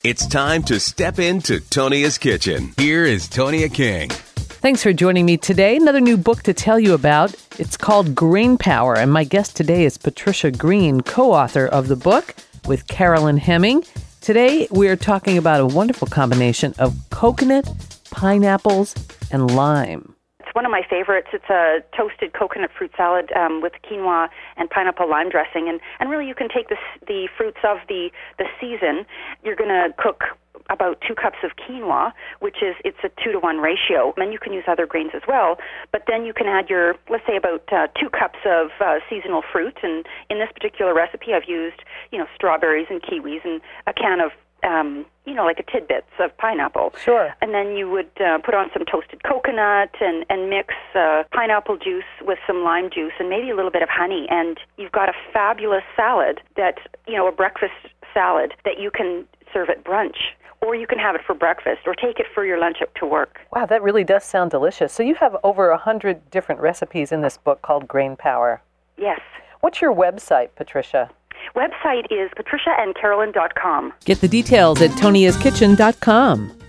It's time to step into Tonia's kitchen. Here is Tonia King. Thanks for joining me today. Another new book to tell you about. It's called Grain Power, and my guest today is Patricia Green, co-author of the book with Carolyn Hemming. Today, we're talking about a wonderful combination of coconut, pineapples, and lime. It's one of my favorites. It's a toasted coconut fruit salad with quinoa and pineapple lime dressing. And really, you can take the fruits of the season. You're going to cook about 2 cups of quinoa, it's a 2-to-1 ratio. And you can use other grains as well. But then you can add let's say about 2 cups of seasonal fruit. And in this particular recipe, I've used, strawberries and kiwis and a can of, like a tidbits of pineapple. Sure. And then you would put on some toasted coconut and mix pineapple juice with some lime juice and maybe a little bit of honey. And you've got a fabulous salad a breakfast salad that you can serve at brunch. Or you can have it for breakfast, or take it for your lunch up to work. Wow, that really does sound delicious. So you have over 100 different recipes in this book called Grain Power. Yes. What's your website, Patricia? Website is patriciaandcarolyn.com. Get the details at toniaskitchen.com.